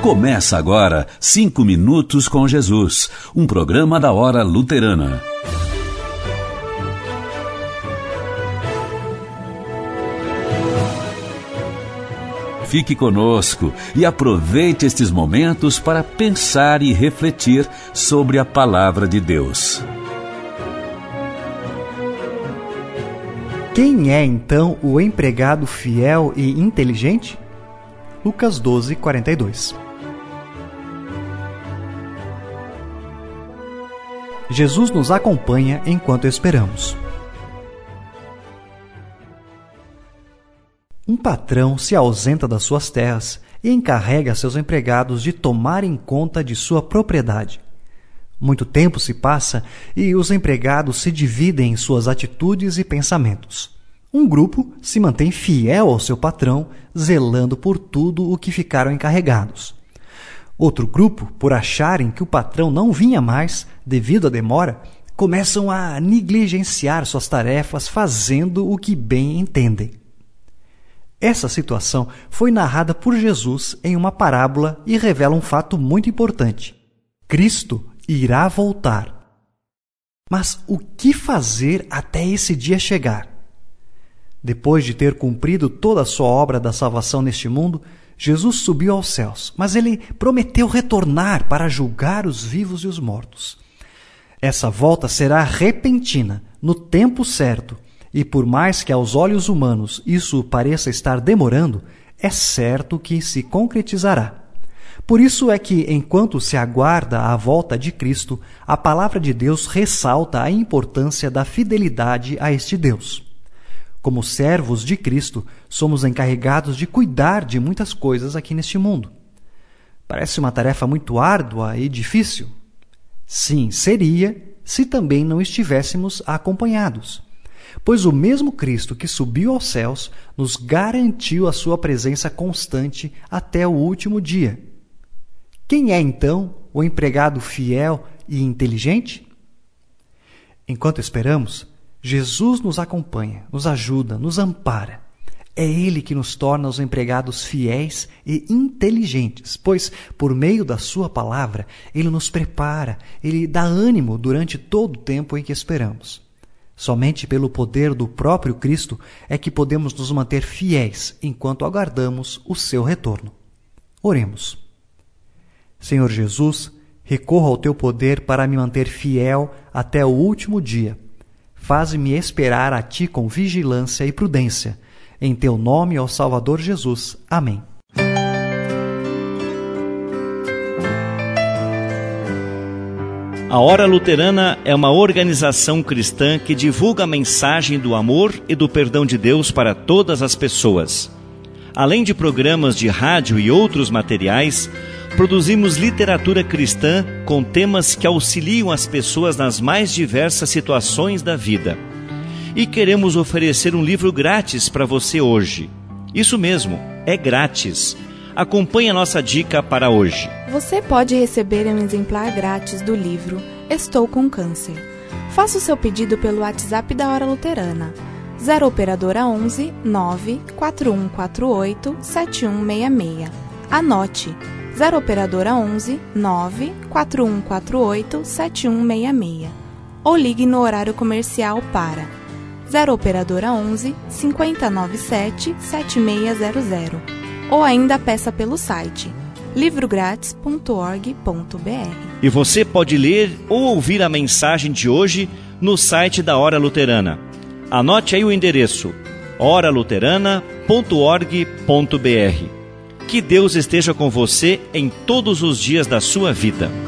Começa agora 5 Minutos com Jesus, um programa da Hora Luterana. Fique conosco e aproveite estes momentos para pensar e refletir sobre a Palavra de Deus. Quem é então o empregado fiel e inteligente? Lucas 12, 42. Jesus nos acompanha enquanto esperamos. Um patrão se ausenta das suas terras e encarrega seus empregados de tomarem conta de sua propriedade. Muito tempo se passa e os empregados se dividem em suas atitudes e pensamentos. Um grupo se mantém fiel ao seu patrão, zelando por tudo o que ficaram encarregados. Outro grupo, por acharem que o patrão não vinha mais, devido à demora, começam a negligenciar suas tarefas, fazendo o que bem entendem. Essa situação foi narrada por Jesus em uma parábola e revela um fato muito importante. Cristo irá voltar. Mas o que fazer até esse dia chegar? Depois de ter cumprido toda a sua obra da salvação neste mundo, Jesus subiu aos céus, mas ele prometeu retornar para julgar os vivos e os mortos. Essa volta será repentina, no tempo certo, e por mais que aos olhos humanos isso pareça estar demorando, é certo que se concretizará. Por isso é que, enquanto se aguarda a volta de Cristo, a palavra de Deus ressalta a importância da fidelidade a este Deus. Como servos de Cristo, somos encarregados de cuidar de muitas coisas aqui neste mundo. Parece uma tarefa muito árdua e difícil? Sim, seria, se também não estivéssemos acompanhados. Pois o mesmo Cristo que subiu aos céus nos garantiu a sua presença constante até o último dia. Quem é, então, o empregado fiel e inteligente? Enquanto esperamos, Jesus nos acompanha, nos ajuda, nos ampara. É Ele que nos torna os empregados fiéis e inteligentes, pois, por meio da sua palavra, Ele nos prepara, Ele dá ânimo durante todo o tempo em que esperamos. Somente pelo poder do próprio Cristo é que podemos nos manter fiéis enquanto aguardamos o seu retorno. Oremos. Senhor Jesus, recorro ao teu poder para me manter fiel até o último dia. Faze-me esperar a ti com vigilância e prudência. Em teu nome, ó Salvador Jesus. Amém. A Hora Luterana é uma organização cristã que divulga a mensagem do amor e do perdão de Deus para todas as pessoas. Além de programas de rádio e outros materiais, produzimos literatura cristã com temas que auxiliam as pessoas nas mais diversas situações da vida. E queremos oferecer um livro grátis para você hoje. Isso mesmo, é grátis. Acompanhe a nossa dica para hoje. Você pode receber um exemplar grátis do livro Estou com Câncer. Faça o seu pedido pelo WhatsApp da Hora Luterana. 0 Operadora 11 94148 7166. Anote. 0 Operadora 11 94148 7166. Ou ligue no horário comercial para 0 Operadora 11 5097 7600. Ou ainda peça pelo site livrográtis.org.br. E você pode ler ou ouvir a mensagem de hoje no site da Hora Luterana. Anote aí o endereço oraluterana.org.br. Que Deus esteja com você em todos os dias da sua vida.